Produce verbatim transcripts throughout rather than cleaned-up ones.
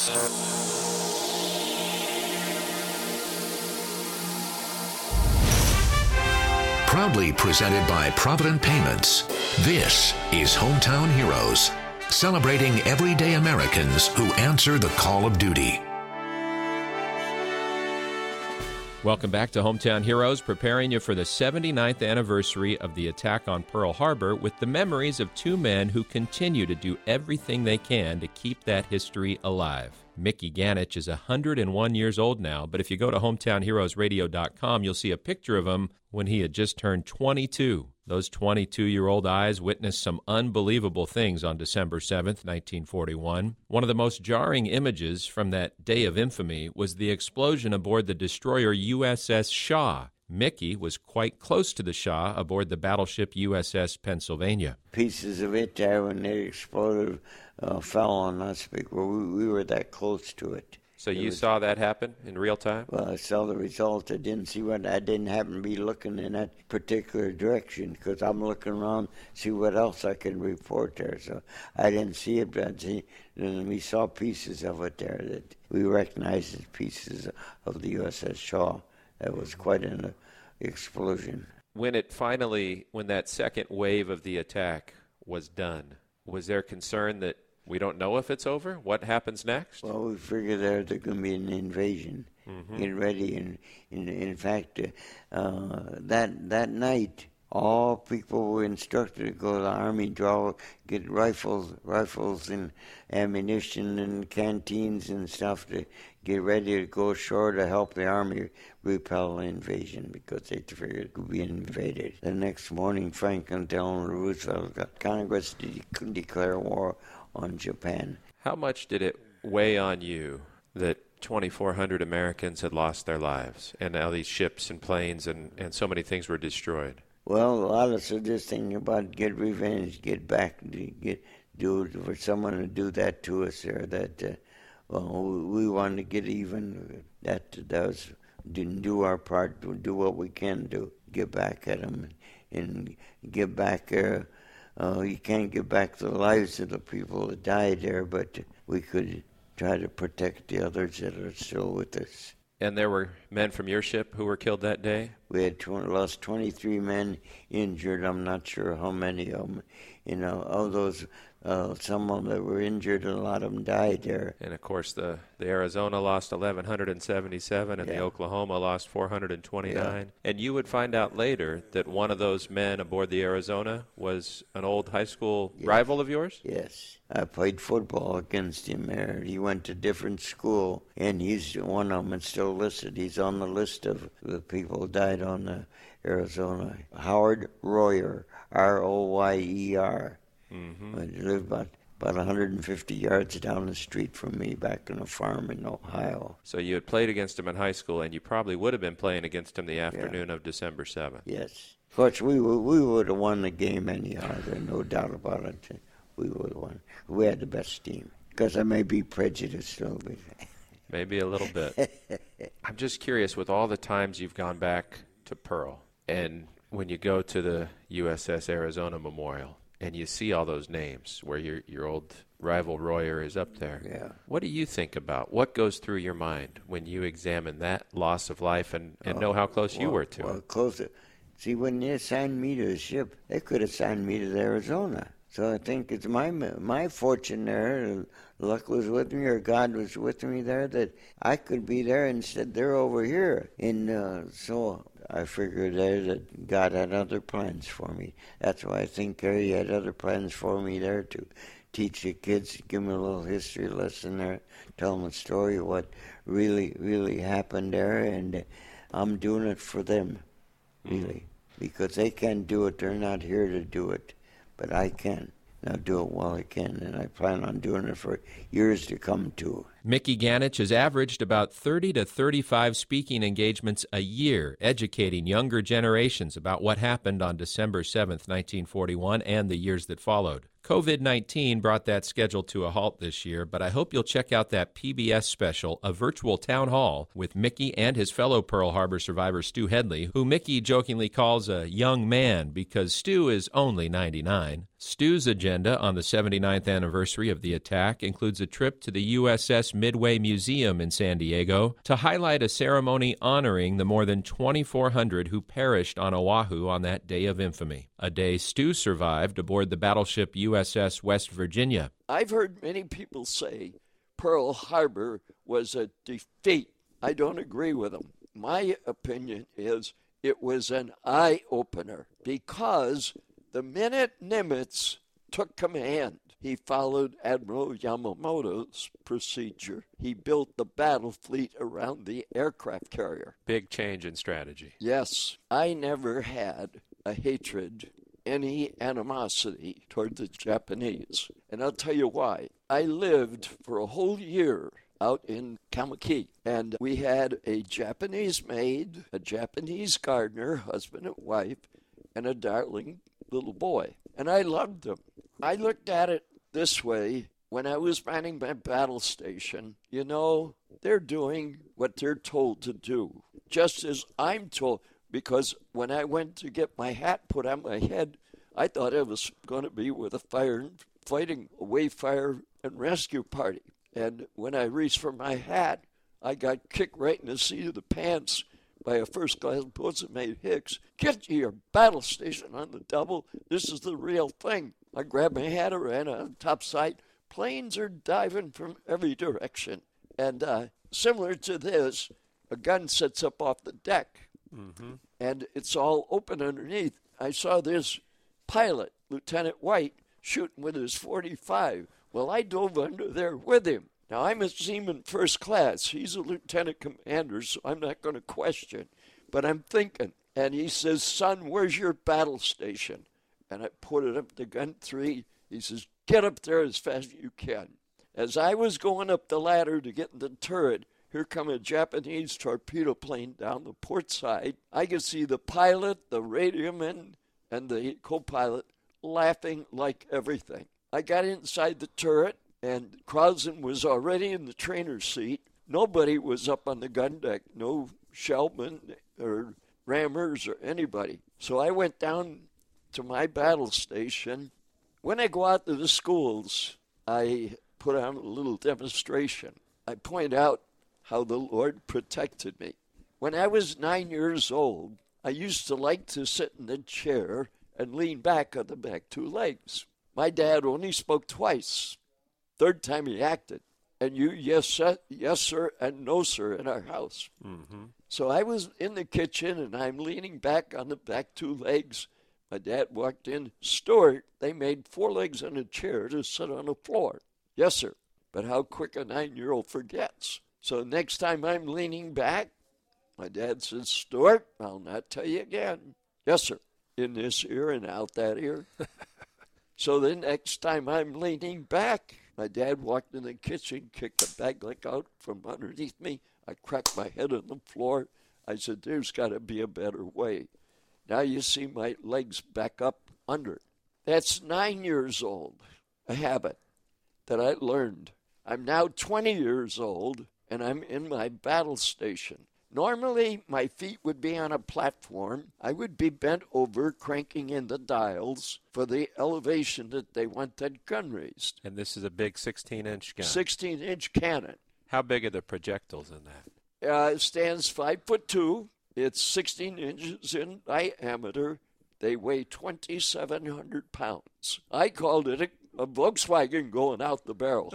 Proudly presented by Provident Payments, this is Hometown Heroes, celebrating everyday Americans who answer the call of duty. Welcome back to Hometown Heroes, preparing you for the seventy-ninth anniversary of the attack on Pearl Harbor with the memories of two men who continue to do everything they can to keep that history alive. Mickey Ganich is one hundred one years old now, but if you go to hometown heroes radio dot com, you'll see a picture of him when he had just turned twenty-two. Those twenty-two-year-old eyes witnessed some unbelievable things on December seventh, nineteen forty-one. One of the most jarring images from that day of infamy was the explosion aboard the destroyer U S S Shaw. Mickey was quite close to the Shaw aboard the battleship U S S Pennsylvania. Pieces of it there, when they exploded, uh, fell on us because we, we were that close to it. So you was, saw that happen in real time? Well, I saw the result. I didn't see what, I didn't happen to be looking in that particular direction because I'm looking around see what else I can report there. So I didn't see it, but see, and we saw pieces of it there that we recognized as pieces of the U S S Shaw. That was quite an explosion. When it finally, when that second wave of the attack was done, was there concern that we don't know if it's over? What happens next? Well, we figured there there's going to be an invasion. Mm-hmm. Get ready. And in, in fact, uh, that that night, all people were instructed to go to the Army, draw, get rifles, rifles and ammunition and canteens and stuff to get ready to go ashore to help the Army repel the invasion because they figured it could be invaded. The next morning, Franklin Delano Roosevelt got Congress to de- declare war on Japan. How much did it weigh on you that twenty-four hundred Americans had lost their lives and now these ships and planes and, and so many things were destroyed? Well, a lot of us are just thinking about get revenge, get back, get do for someone to do that to us, or that uh, well, we want to get even. That that was didn't do our part, do what we can do, get back at them, and get back. Uh, uh, you can't get back the lives of the people that died there, but we could try to protect the others that are still with us. And there were men from your ship who were killed that day? We had tw- lost twenty-three men injured. I'm not sure how many of them. You know, of those, uh, some of them that were injured, and a lot of them died there. And, of course, the, the Arizona lost eleven seventy-seven, and yeah. the Oklahoma lost four hundred twenty-nine. Yeah. And you would find out later that one of those men aboard the Arizona was an old high school yes. rival of yours? Yes. I played football against him there. He went to different school, and he's one of them and still listed. He's on the list of the people who died on the Arizona. Howard Royer, R O Y E R. Mm-hmm. He lived about, about one hundred fifty yards down the street from me back on a farm in Ohio. So you had played against him in high school, and you probably would have been playing against him the afternoon yeah. of December seventh. Yes. Of course, we, we would have won the game anyhow. There's no doubt about it. We would have won. We had the best team. Because I may be prejudiced a little bit. Maybe a little bit. I'm just curious, with all the times you've gone back to Pearl, and when you go to the U S S Arizona Memorial, and you see all those names where your your old rival Royer is up there, yeah. what do you think about? What goes through your mind when you examine that loss of life and, and oh, know how close well, you were to well, it? Closer. See, when they assigned me to the ship, they could have assigned me to the Arizona. So I think it's my my fortune there, luck was with me, or God was with me there, that I could be there instead they're over here. And uh, so I figured there that God had other plans for me. That's why I think He had other plans for me there to teach the kids, give them a little history lesson there, tell them a story of what really, really happened there. And I'm doing it for them, really, because they can't do it. They're not here to do it. But I can. I'll do it while I can, and I plan on doing it for years to come, too. Mickey Ganich has averaged about thirty to thirty-five speaking engagements a year, educating younger generations about what happened on December seventh, nineteen forty-one, and the years that followed. COVID nineteen brought that schedule to a halt this year, but I hope you'll check out that P B S special, A Virtual Town Hall, with Mickey and his fellow Pearl Harbor survivor Stu Headley, who Mickey jokingly calls a young man because Stu is only ninety-nine. Stu's agenda on the seventy-ninth anniversary of the attack includes a trip to the U S S Midway Museum in San Diego to highlight a ceremony honoring the more than twenty-four hundred who perished on Oahu on that day of infamy, a day Stu survived aboard the battleship U S S West Virginia. I've heard many people say Pearl Harbor was a defeat. I don't agree with them. My opinion is it was an eye-opener because the minute Nimitz took command, he followed Admiral Yamamoto's procedure. He built the battle fleet around the aircraft carrier. Big change in strategy. Yes, I never had a hatred, any animosity toward the Japanese. And I'll tell you why. I lived for a whole year out in Kamaki, and we had a Japanese maid, a Japanese gardener, husband and wife, and a darling little boy. And I loved them. I looked at it this way. When I was manning my battle station, you know, they're doing what they're told to do, just as I'm told. Because when I went to get my hat put on my head, I thought I was going to be with a fire fighting away fire and rescue party. And when I reached for my hat, I got kicked right in the seat of the pants by a first-class boatswain Hicks. Get to your battle station on the double. This is the real thing. I grabbed my hat and ran on top side. Planes are diving from every direction. And uh, similar to this, a gun sets up off the deck. Mm-hmm. And it's all open underneath. I saw this pilot, Lieutenant White, shooting with his forty-five. Well, I dove under there with him. Now, I'm a seaman first class. He's a lieutenant commander, so I'm not going to question. But I'm thinking. And he says, son, where's your battle station? And I put it up to gun three. He says, get up there as fast as you can. As I was going up the ladder to get in the turret, here come a Japanese torpedo plane down the port side. I could see the pilot, the radioman, and the co-pilot laughing like everything. I got inside the turret, and Crossan was already in the trainer's seat. Nobody was up on the gun deck, no shellmen or rammers or anybody. So I went down to my battle station. When I go out to the schools, I put on a little demonstration. I point out how the Lord protected me. When I was nine years old, I used to like to sit in the chair and lean back on the back two legs. My dad only spoke twice. Third time he acted. And you, yes, sir, yes, sir, and no, sir, in our house. Mm-hmm. So I was in the kitchen, and I'm leaning back on the back two legs. My dad walked in. Stuart, they made four legs on a chair to sit on the floor. Yes, sir. But how quick a nine-year-old forgets. So next time I'm leaning back, my dad says, Stuart, I'll not tell you again. Yes, sir. In this ear and out that ear. So the next time I'm leaning back, my dad walked in the kitchen, kicked the bag leg out from underneath me. I cracked my head on the floor. I said, there's got to be a better way. Now you see my legs back up under it. That's nine years old, a habit that I learned. I'm now twenty years old, and I'm in my battle station. Normally, my feet would be on a platform. I would be bent over, cranking in the dials for the elevation that they want that gun raised. And this is a big sixteen-inch gun. sixteen-inch cannon. How big are the projectiles in that? Uh, it stands five foot two. It's sixteen inches in diameter. They weigh twenty-seven hundred pounds. I called it a, a Volkswagen going out the barrel.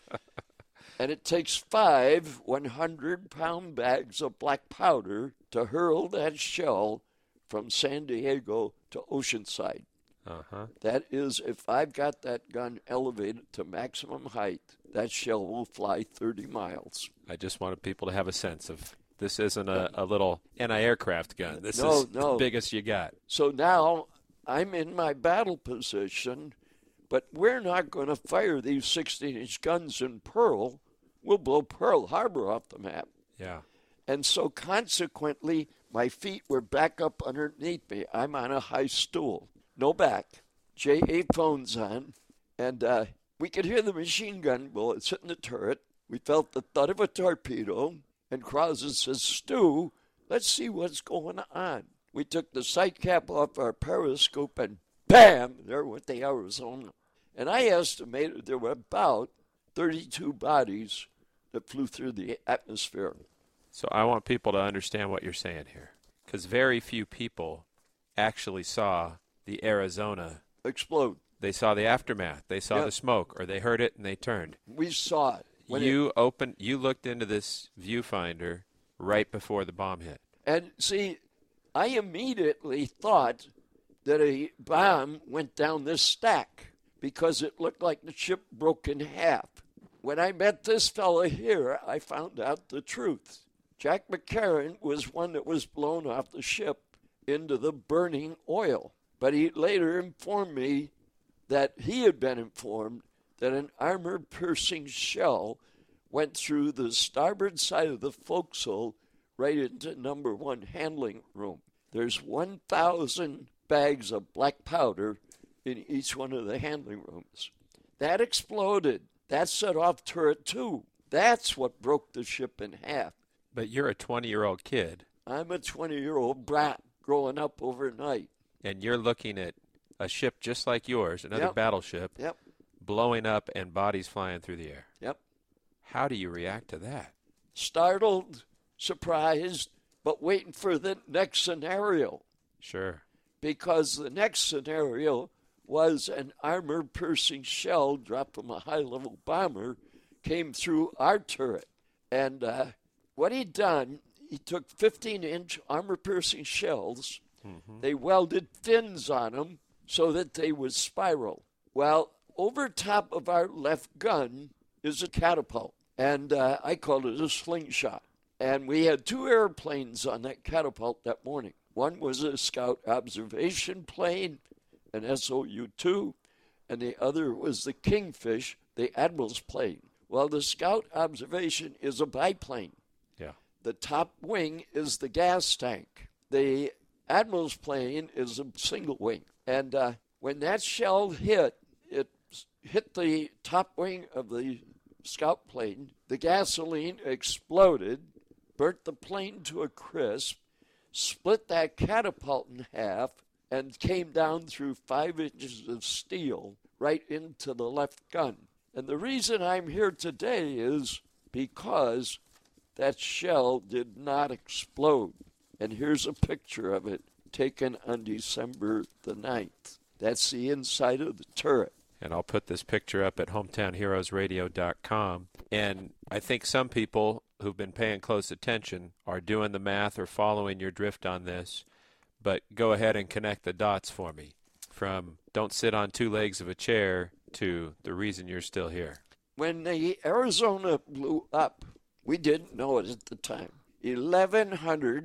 And it takes five hundred-pound bags of black powder to hurl that shell from San Diego to Oceanside. Uh-huh. That is, if I've got that gun elevated to maximum height, that shell will fly thirty miles. I just wanted people to have a sense of this isn't a, a little anti-aircraft gun. This no, is no. the biggest you got. So now I'm in my battle position, but we're not going to fire these sixteen-inch guns in Pearl. We'll blow Pearl Harbor off the map. Yeah. And so consequently, my feet were back up underneath me. I'm on a high stool. No back. J A phone's on. And uh, we could hear the machine gun bullets hitting the turret. We felt the thud of a torpedo. And Crossan says, Stu, let's see what's going on. We took the sight cap off our periscope and bam, there went the Arizona. And I estimated there were about thirty-two bodies that flew through the atmosphere. So I want people to understand what you're saying here, because very few people actually saw the Arizona explode. They saw the aftermath. They saw Yep. the smoke, or they heard it and they turned. We saw it. When you it, opened, you looked into this viewfinder right before the bomb hit. And see, I immediately thought that a bomb went down this stack because it looked like the ship broke in half. When I met this fella here, I found out the truth. Jack McCarran was one that was blown off the ship into the burning oil. But he later informed me that he had been informed that an armor-piercing shell went through the starboard side of the forecastle right into number one handling room. There's one thousand bags of black powder in each one of the handling rooms. That exploded. That set off turret two. That's what broke the ship in half. But you're a twenty-year-old kid. I'm a twenty-year-old brat growing up overnight. And you're looking at a ship just like yours, another Yep. battleship, Yep. blowing up and bodies flying through the air. Yep. How do you react to that? Startled, surprised, but waiting for the next scenario. Sure. Because the next scenario was an armor-piercing shell dropped from a high-level bomber came through our turret. And uh, what he'd done, he took fifteen-inch armor-piercing shells. Mm-hmm. They welded fins on them so that they would spiral. Well, over top of our left gun is a catapult, and uh, I called it a slingshot. And we had two airplanes on that catapult that morning. One was a scout observation plane, an S O U two, and the other was the Kingfish, the Admiral's plane. Well, the scout observation is a biplane. Yeah. The top wing is the gas tank. The Admiral's plane is a single wing. And uh, when that shell hit, it hit the top wing of the scout plane. The gasoline exploded, burnt the plane to a crisp, split that catapult in half, and came down through five inches of steel right into the left gun. And the reason I'm here today is because that shell did not explode. And here's a picture of it taken on December the ninth. That's the inside of the turret. And I'll put this picture up at hometown heroes radio dot com. And I think some people who've been paying close attention are doing the math or following your drift on this. But go ahead and connect the dots for me. From don't sit on two legs of a chair to the reason you're still here. When the Arizona blew up, we didn't know it at the time. eleven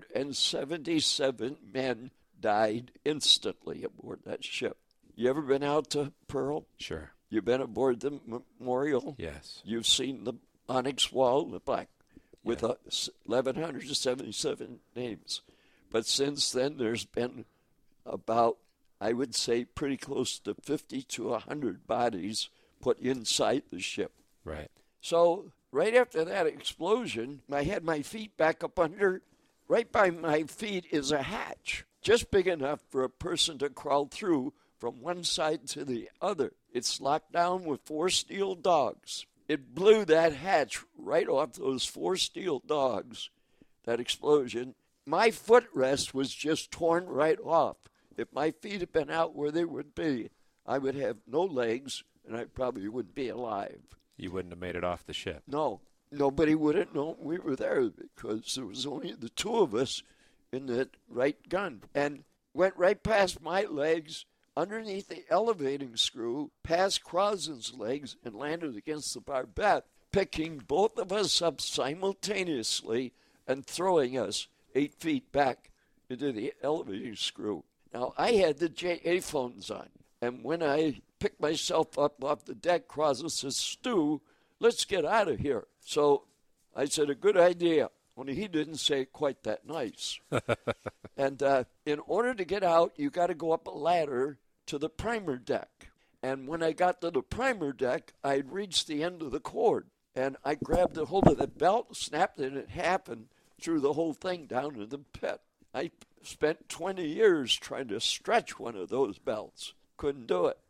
seventy-seven men died instantly aboard that ship. You ever been out to Pearl? Sure. You've been aboard the memorial? Yes. You've seen the onyx wall, the black, with Yeah. eleven seventy-seven names. But since then, there's been about, I would say, pretty close to fifty to one hundred bodies put inside the ship. Right. So right after that explosion, I had my feet back up under. Right by my feet is a hatch, just big enough for a person to crawl through from one side to the other. It's locked down with four steel dogs. It blew that hatch right off those four steel dogs, that explosion. My footrest was just torn right off. If my feet had been out where they would be, I would have no legs, and I probably wouldn't be alive. You wouldn't have made it off the ship. No, nobody would have known we were there because there was only the two of us in that right gun. And went right past my legs, underneath the elevating screw, past Crossan's legs, and landed against the barbette, picking both of us up simultaneously and throwing us eight feet back into the elevating screw. Now, I had the J A phones on, and when I picked myself up off the deck, Crossan says, Stu, let's get out of here. So I said, a good idea. Only he didn't say it quite that nice. And uh, in order to get out, you got to go up a ladder to the primer deck. And when I got to the primer deck, I had reached the end of the cord. And I grabbed a hold of the belt, snapped it in half, and threw the whole thing down in the pit. I spent twenty years trying to stretch one of those belts. Couldn't do it.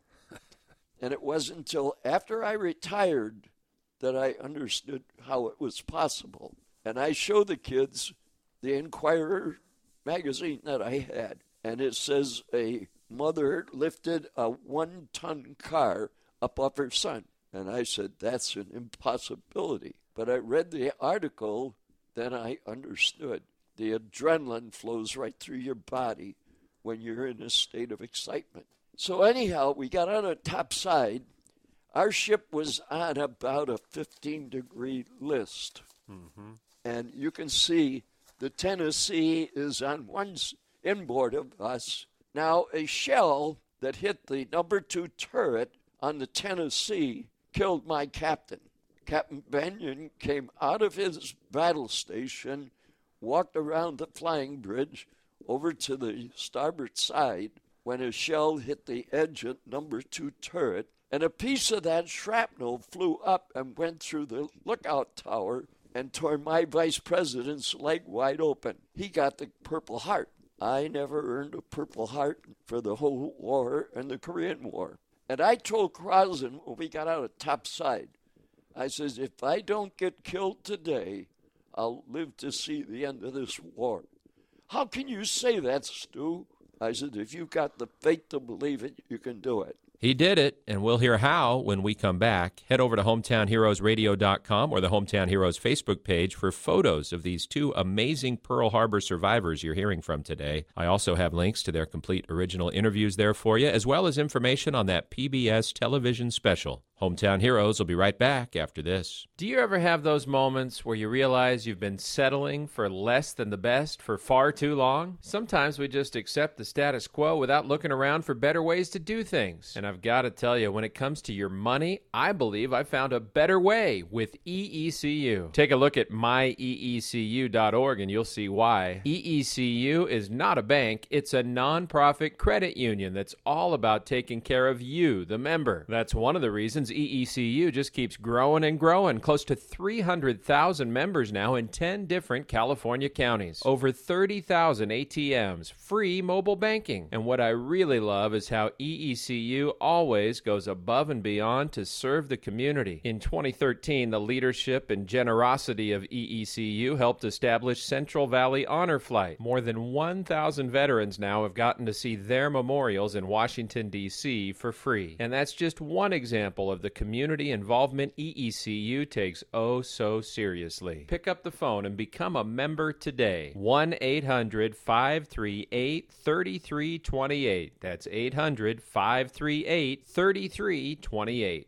And it wasn't until after I retired that I understood how it was possible. And I showed the kids the Inquirer magazine that I had. And it says a mother lifted a one-ton car up off her son. And I said, that's an impossibility. But I read the article, then I understood. The adrenaline flows right through your body when you're in a state of excitement. So anyhow, we got on a top side. Our ship was on about a fifteen-degree list. Mm-hmm. And you can see the Tennessee is on one inboard of us. Now, a shell that hit the number two turret on the Tennessee killed my captain. Captain Benyon came out of his battle station, walked around the flying bridge over to the starboard side when a shell hit the edge of number two turret, and a piece of that shrapnel flew up and went through the lookout tower and tore my vice president's leg wide open. He got the Purple Heart. I never earned a Purple Heart for the whole war and the Korean War. And I told Crosland when we got out of topside, I says, if I don't get killed today, I'll live to see the end of this war. How can you say that, Stu? I said, if you've got the faith to believe it, you can do it. He did it, and we'll hear how when we come back. Head over to hometown heroes radio dot com or the Hometown Heroes Facebook page for photos of these two amazing Pearl Harbor survivors you're hearing from today. I also have links to their complete original interviews there for you, as well as information on that P B S television special. Hometown Heroes will be right back after this. Do you ever have those moments where you realize you've been settling for less than the best for far too long? Sometimes we just accept the status quo without looking around for better ways to do things. And I've got to tell you, when it comes to your money, I believe I found a better way with E E C U. Take a look at my e e c u dot org and you'll see why. E E C U is not a bank, it's a nonprofit credit union that's all about taking care of you, the member. That's one of the reasons E E C U just keeps growing and growing. Close to three hundred thousand members now in ten different California counties. Over thirty thousand A T Ms, free mobile banking. And what I really love is how E E C U always goes above and beyond to serve the community. In twenty thirteen, the leadership and generosity of E E C U helped establish Central Valley Honor Flight. More than one thousand veterans now have gotten to see their memorials in Washington, D C for free. And that's just one example of the community involvement E E C U takes oh so seriously. Pick up the phone and become a member today. one eight hundred five three eight three three two eight. That's eight hundred five three eight three three two eight.